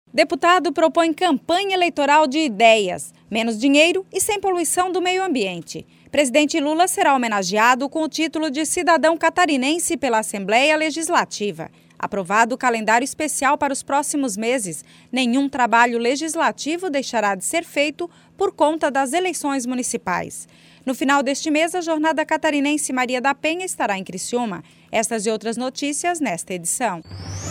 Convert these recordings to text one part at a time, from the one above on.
Deputado propõe campanha eleitoral de ideias, menos dinheiro e sem poluição do meio ambiente. Presidente Lula será homenageado com o título de cidadão catarinense pela Assembleia Legislativa. Aprovado o calendário especial para os próximos meses, nenhum trabalho legislativo deixará de ser feito por conta das eleições municipais. No final deste mês, a Jornada Catarinense Maria da Penha estará em Criciúma. Estas e outras notícias nesta edição.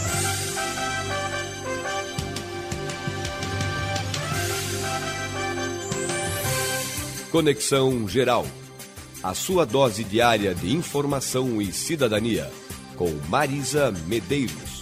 Conexão Geral. A sua dose diária de informação e cidadania. Com Marisa Medeiros.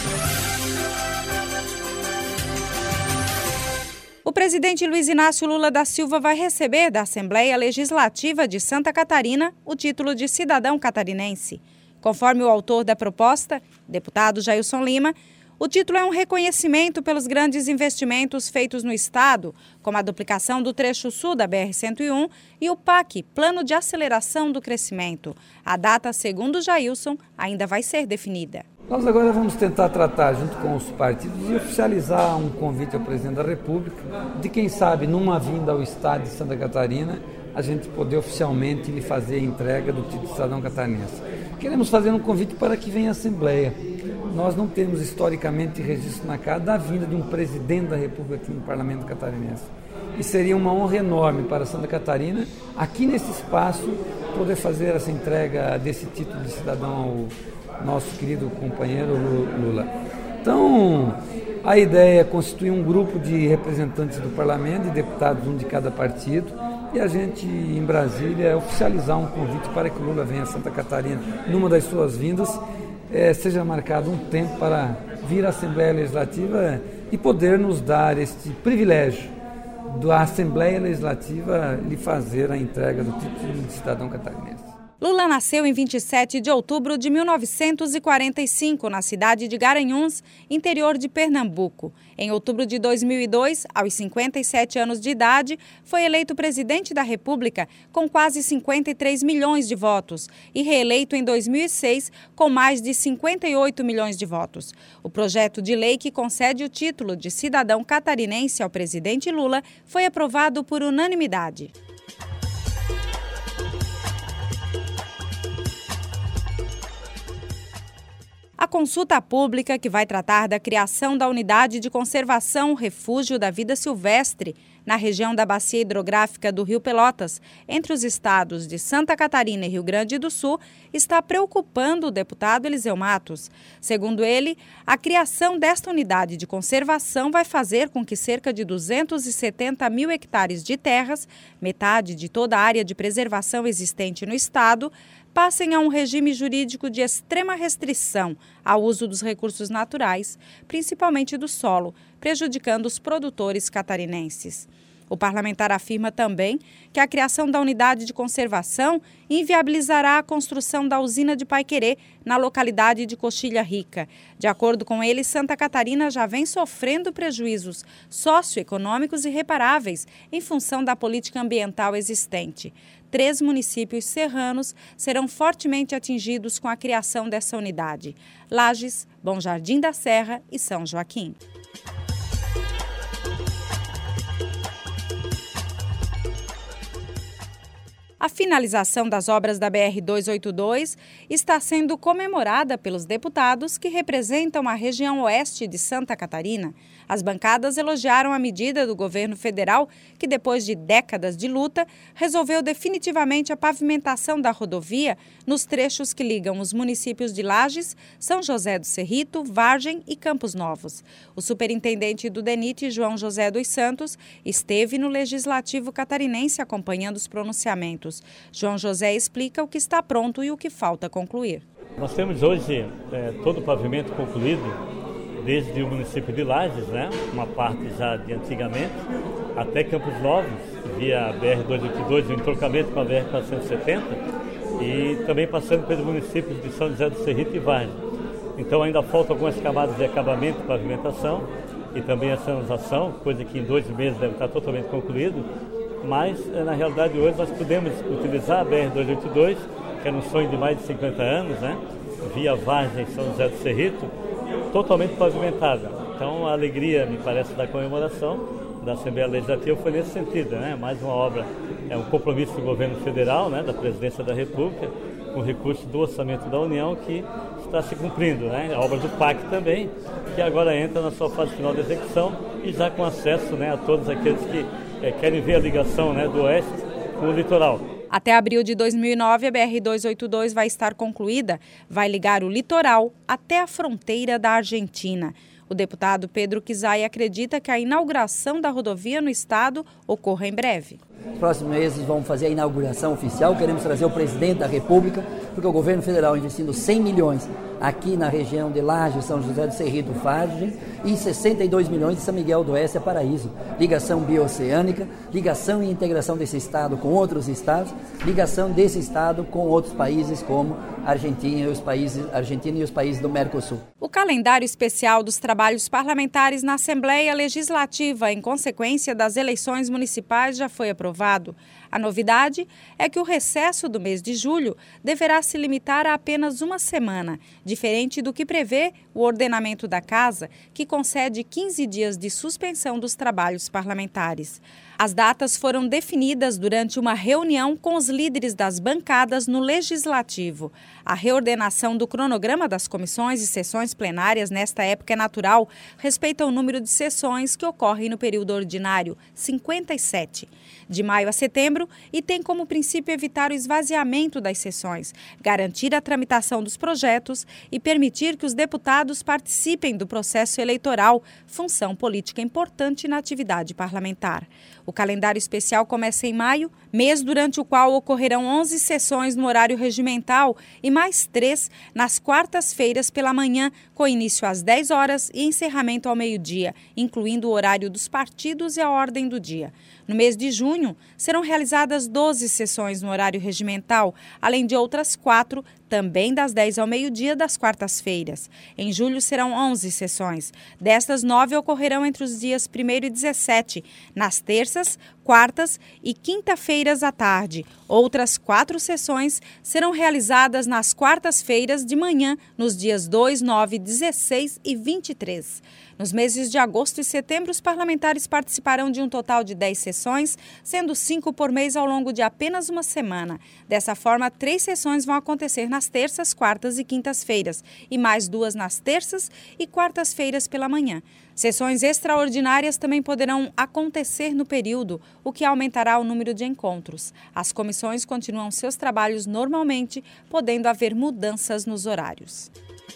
O presidente Luiz Inácio Lula da Silva vai receber da Assembleia Legislativa de Santa Catarina o título de cidadão catarinense. Conforme o autor da proposta, deputado Jailson Lima, o título é um reconhecimento pelos grandes investimentos feitos no estado, como a duplicação do trecho sul da BR-101 e o PAC, Plano de Aceleração do Crescimento. A data, segundo Jailson, ainda vai ser definida. Nós agora vamos tentar tratar, junto com os partidos, e oficializar um convite ao presidente da República, de quem sabe, numa vinda ao estado de Santa Catarina, a gente poder oficialmente lhe fazer a entrega do título de cidadão catarinense. Queremos fazer um convite para que venha à Assembleia. Nós não temos historicamente registro na casa da vinda de um presidente da República aqui no Parlamento catarinense. E seria uma honra enorme para Santa Catarina, aqui nesse espaço, poder fazer essa entrega desse título de cidadão ao nosso querido companheiro Lula. Então, a ideia é constituir um grupo de representantes do Parlamento, de deputados, um de cada partido, e a gente, em Brasília, oficializar um convite para que o Lula venha a Santa Catarina numa das suas vindas, seja marcado um tempo para vir à Assembleia Legislativa e poder nos dar este privilégio da Assembleia Legislativa lhe fazer a entrega do título de cidadão catarinense. Lula nasceu em 27 de outubro de 1945, na cidade de Garanhuns, interior de Pernambuco. Em outubro de 2002, aos 57 anos de idade, foi eleito presidente da República com quase 53 milhões de votos e reeleito em 2006 com mais de 58 milhões de votos. O projeto de lei que concede o título de cidadão catarinense ao presidente Lula foi aprovado por unanimidade. A consulta pública, que vai tratar da criação da Unidade de Conservação Refúgio da Vida Silvestre, na região da Bacia Hidrográfica do Rio Pelotas, entre os estados de Santa Catarina e Rio Grande do Sul, está preocupando o deputado Eliseu Matos. Segundo ele, a criação desta unidade de conservação vai fazer com que cerca de 270 mil hectares de terras, metade de toda a área de preservação existente no estado, passem a um regime jurídico de extrema restrição ao uso dos recursos naturais, principalmente do solo, prejudicando os produtores catarinenses. O parlamentar afirma também que a criação da unidade de conservação inviabilizará a construção da usina de Paiquerê, na localidade de Coxilha Rica. De acordo com ele, Santa Catarina já vem sofrendo prejuízos socioeconômicos irreparáveis em função da política ambiental existente. 3 municípios serranos serão fortemente atingidos com a criação dessa unidade: Lages, Bom Jardim da Serra e São Joaquim. A finalização das obras da BR-282 está sendo comemorada pelos deputados que representam a região oeste de Santa Catarina. As bancadas elogiaram a medida do governo federal que, depois de décadas de luta, resolveu definitivamente a pavimentação da rodovia nos trechos que ligam os municípios de Lages, São José do Cerrito, Vargem e Campos Novos. O superintendente do DENIT, João José dos Santos, esteve no Legislativo catarinense acompanhando os pronunciamentos. João José explica o que está pronto e o que falta concluir. Nós temos hoje todo o pavimento concluído, desde o município de Lages, uma parte já de antigamente, até Campos Novos, via BR-282, o entrocamento com a BR-470, e também passando pelos municípios de São José do Cerrito e Vargem. Então ainda faltam algumas camadas de acabamento e pavimentação, e também a sinalização, coisa que em 2 meses deve estar totalmente concluído. Mas, na realidade, hoje nós podemos utilizar a BR-282, que era um sonho de mais de 50 anos, via Vargem São José do Cerrito, totalmente pavimentada. Então a alegria, me parece, da comemoração da Assembleia Legislativa foi nesse sentido, né? Mais uma obra, é um compromisso do governo federal, né? Da Presidência da República, com recurso do Orçamento da União que está se cumprindo, né? A obra do PAC também, que agora entra na sua fase final de execução e já com acesso, né, a todos aqueles que querem ver a ligação, né, do Oeste com o litoral. Até abril de 2009, a BR-282 vai estar concluída, vai ligar o litoral até a fronteira da Argentina. O deputado Pedro Kizai acredita que a inauguração da rodovia no estado ocorra em breve. Nos próximos meses vamos fazer a inauguração oficial, queremos trazer o presidente da República, porque o governo federal investindo 100 milhões aqui na região de Lages, São José do Cerrito, Vargem, e 62 milhões de São Miguel do Oeste a Paraíso. Ligação bioceânica, ligação e integração desse estado com outros estados, ligação desse estado com outros países como a Argentina e os países do Mercosul. O calendário especial dos trabalhos parlamentares na Assembleia Legislativa, em consequência das eleições municipais, já foi aprovado. A novidade é que o recesso do mês de julho deverá se limitar a apenas uma semana, diferente do que prevê o ordenamento da Casa, que concede 15 dias de suspensão dos trabalhos parlamentares. As datas foram definidas durante uma reunião com os líderes das bancadas no Legislativo. A reordenação do cronograma das comissões e sessões plenárias nesta época é natural, respeita o número de sessões que ocorrem no período ordinário, 57, de maio a setembro, e tem como princípio evitar o esvaziamento das sessões, garantir a tramitação dos projetos e permitir que os deputados participem do processo eleitoral, função política importante na atividade parlamentar. O calendário especial começa em maio, mês durante o qual ocorrerão 11 sessões no horário regimental e mais 3 nas quartas-feiras pela manhã, com início às 10 horas e encerramento ao meio-dia, incluindo o horário dos partidos e a ordem do dia. No mês de junho, serão realizadas 12 sessões no horário regimental, além de outras 4, também das 10 ao meio-dia das quartas-feiras. Em julho serão 11 sessões. Destas, 9 ocorrerão entre os dias 1º e 17, nas terças, quartas e quinta-feiras à tarde. Outras 4 sessões serão realizadas nas quartas-feiras de manhã, nos dias 2, 9, 16 e 23. Nos meses de agosto e setembro, os parlamentares participarão de um total de 10 sessões, sendo 5 por mês ao longo de apenas uma semana. Dessa forma, 3 sessões vão acontecer nas terças, quartas e quintas-feiras, e mais 2 nas terças e quartas-feiras pela manhã. Sessões extraordinárias também poderão acontecer no período, o que aumentará o número de encontros. As comissões continuam seus trabalhos normalmente, podendo haver mudanças nos horários.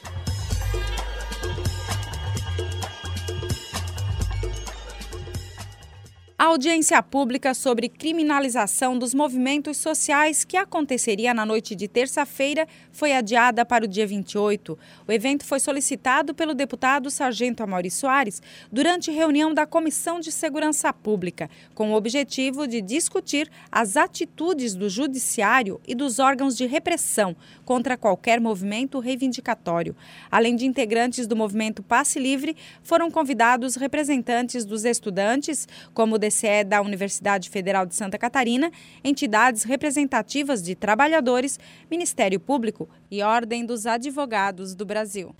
A audiência pública sobre criminalização dos movimentos sociais, que aconteceria na noite de terça-feira, foi adiada para o dia 28. O evento foi solicitado pelo deputado Sargento Amaury Soares durante reunião da Comissão de Segurança Pública, com o objetivo de discutir as atitudes do Judiciário e dos órgãos de repressão contra qualquer movimento reivindicatório. Além de integrantes do movimento Passe Livre, foram convidados representantes dos estudantes, como o DCE da Universidade Federal de Santa Catarina, entidades representativas de trabalhadores, Ministério Público e Ordem dos Advogados do Brasil.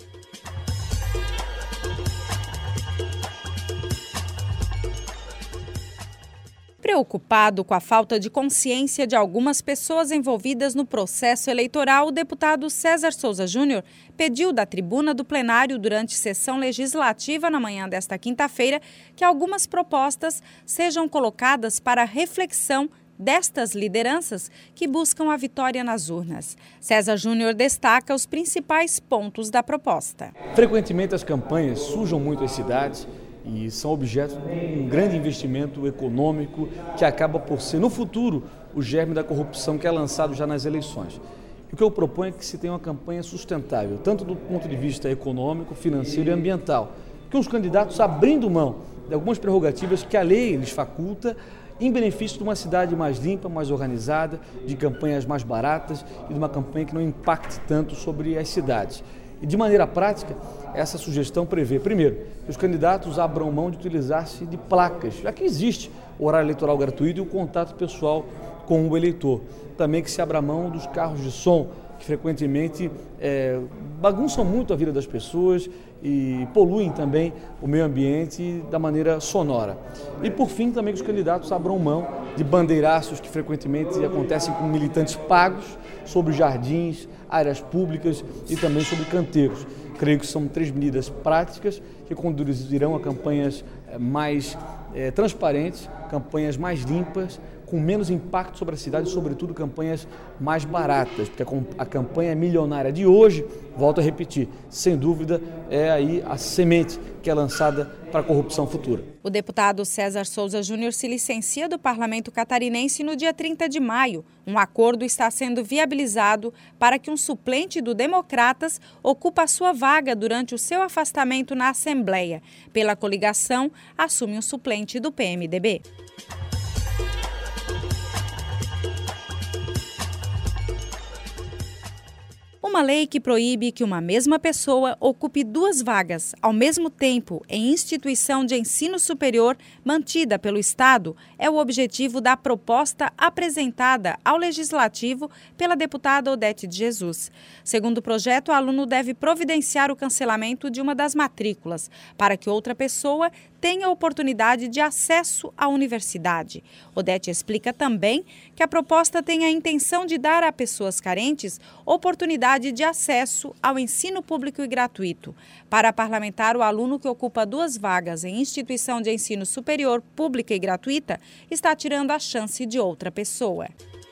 Preocupado com a falta de consciência de algumas pessoas envolvidas no processo eleitoral, o deputado César Souza Júnior pediu da tribuna do plenário durante sessão legislativa na manhã desta quinta-feira que algumas propostas sejam colocadas para reflexão destas lideranças que buscam a vitória nas urnas. César Júnior destaca os principais pontos da proposta. Frequentemente as campanhas sujam muito as cidades e são objeto de um grande investimento econômico que acaba por ser, no futuro, o germe da corrupção que é lançado já nas eleições. O que eu proponho é que se tenha uma campanha sustentável, tanto do ponto de vista econômico, financeiro e ambiental, que os candidatos abrindo mão de algumas prerrogativas que a lei lhes faculta em benefício de uma cidade mais limpa, mais organizada, de campanhas mais baratas e de uma campanha que não impacte tanto sobre as cidades. E de maneira prática, essa sugestão prevê, primeiro, que os candidatos abram mão de utilizar-se de placas, já que existe o horário eleitoral gratuito e o contato pessoal com o eleitor. Também que se abra mão dos carros de som, que frequentemente bagunçam muito a vida das pessoas e poluem também o meio ambiente da maneira sonora. E por fim também que os candidatos abram mão de bandeiraços que frequentemente acontecem com militantes pagos sobre jardins, áreas públicas e também sobre canteiros. Creio que são 3 medidas práticas que conduzirão a campanhas mais transparentes, campanhas mais limpas, com menos impacto sobre a cidade e, sobretudo, campanhas mais baratas, porque a campanha milionária de hoje, volto a repetir, sem dúvida é aí a semente que é lançada para a corrupção futura. O deputado César Souza Júnior se licencia do Parlamento Catarinense no dia 30 de maio. Um acordo está sendo viabilizado para que um suplente do Democratas ocupe a sua vaga durante o seu afastamento na Assembleia. Pela coligação, assume um suplente do PMDB. Uma lei que proíbe que uma mesma pessoa ocupe 2 vagas ao mesmo tempo em instituição de ensino superior mantida pelo Estado é o objetivo da proposta apresentada ao Legislativo pela deputada Odete de Jesus. Segundo o projeto, o aluno deve providenciar o cancelamento de uma das matrículas para que outra pessoa tenha oportunidade de acesso à universidade. Odete explica também que a proposta tem a intenção de dar a pessoas carentes oportunidade de acesso ao ensino público e gratuito. Para a parlamentar, o aluno que ocupa 2 vagas em instituição de ensino superior, pública e gratuita, está tirando a chance de outra pessoa.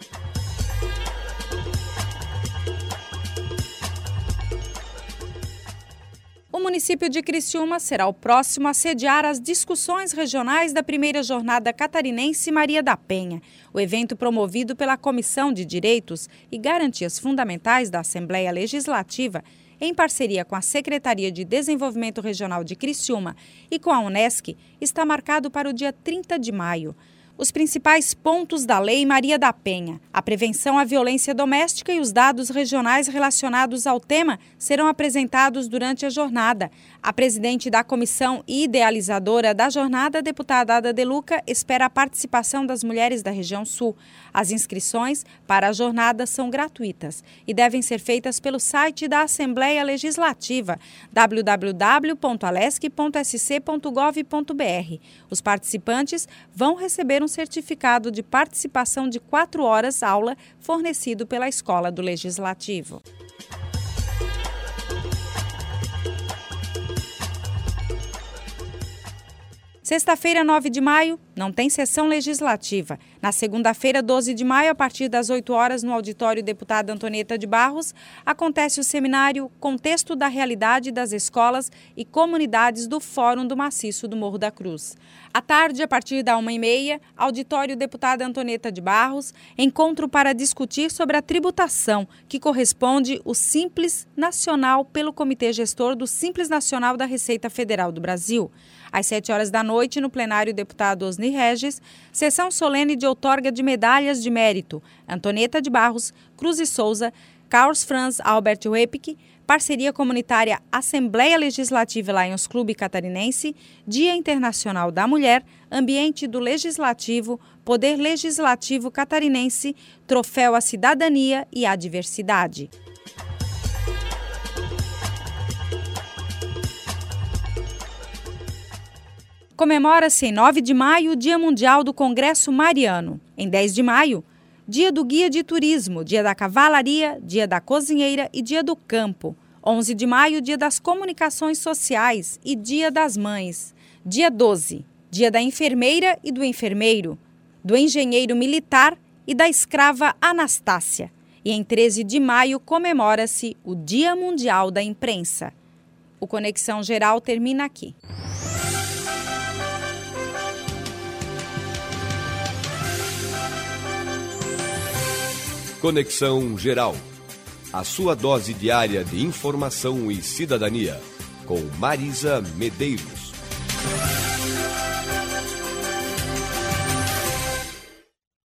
O município de Criciúma será o próximo a sediar as discussões regionais da primeira jornada catarinense Maria da Penha. O evento, promovido pela Comissão de Direitos e Garantias Fundamentais da Assembleia Legislativa, em parceria com a Secretaria de Desenvolvimento Regional de Criciúma e com a Unesc, está marcado para o dia 30 de maio. Os principais pontos da Lei Maria da Penha, a prevenção à violência doméstica e os dados regionais relacionados ao tema serão apresentados durante a jornada. A presidente da comissão e idealizadora da jornada, a deputada Ada De Luca, espera a participação das mulheres da região sul. As inscrições para a jornada são gratuitas e devem ser feitas pelo site da Assembleia Legislativa, www.alesc.sc.gov.br. Os participantes vão receber um certificado de participação de 4 horas aula fornecido pela Escola do Legislativo. Sexta-feira, 9 de maio, não tem sessão legislativa. Na segunda-feira, 12 de maio, a partir das 8 horas, no auditório Deputada Antonieta de Barros, acontece o seminário Contexto da Realidade das Escolas e Comunidades do Fórum do Maciço do Morro da Cruz. À tarde, a partir da 1h30, auditório Deputada Antonieta de Barros, encontro para discutir sobre a tributação, que corresponde o Simples Nacional pelo Comitê Gestor do Simples Nacional da Receita Federal do Brasil. Às 7 horas da noite, no plenário, deputado Osni Regis, sessão solene de outorga de medalhas de mérito, Antonieta de Barros, Cruz e Souza, Carlos Franz Albert Repik, parceria comunitária Assembleia Legislativa Lions Clube Catarinense, Dia Internacional da Mulher, Ambiente do Legislativo, Poder Legislativo Catarinense, Troféu à Cidadania e à Diversidade. Comemora-se em 9 de maio o Dia Mundial do Congresso Mariano. Em 10 de maio, Dia do Guia de Turismo, Dia da Cavalaria, Dia da Cozinheira e Dia do Campo. 11 de maio, Dia das Comunicações Sociais e Dia das Mães. Dia 12, Dia da Enfermeira e do Enfermeiro, do Engenheiro Militar e da Escrava Anastácia. E em 13 de maio comemora-se o Dia Mundial da Imprensa. O Conexão Geral termina aqui. Conexão Geral. A sua dose diária de informação e cidadania. Com Marisa Medeiros.